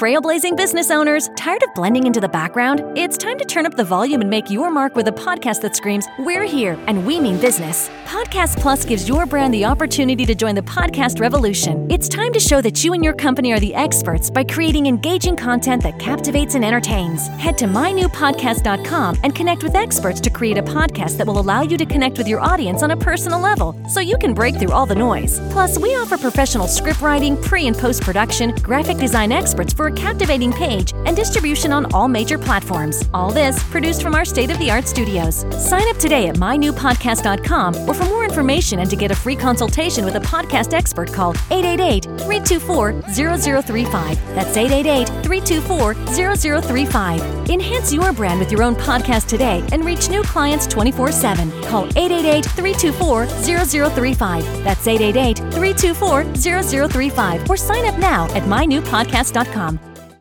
Trailblazing business owners, tired of blending into the background? It's time to turn up the volume and make your mark with a podcast that screams, "We're here, and we mean business." Podcast Plus gives your brand the opportunity to join the podcast revolution. It's time to show that you and your company are the experts by creating engaging content that captivates and entertains. Head to mynewpodcast.com and connect with experts to create a podcast that will allow you to connect with your audience on a personal level, so you can break through all the noise. Plus, we offer professional script writing, pre- and post-production, graphic design experts for a captivating page, and distribution on all major platforms. All this produced from our state-of-the-art studios. Sign up today at mynewpodcast.com, or for more information and to get a free consultation with a podcast expert, call 888-324-0035. That's 888-324-0035. Enhance your brand with your own podcast today and reach new clients 24/7. Call 888-324-0035. That's 888-324-0035. Or sign up now at mynewpodcast.com.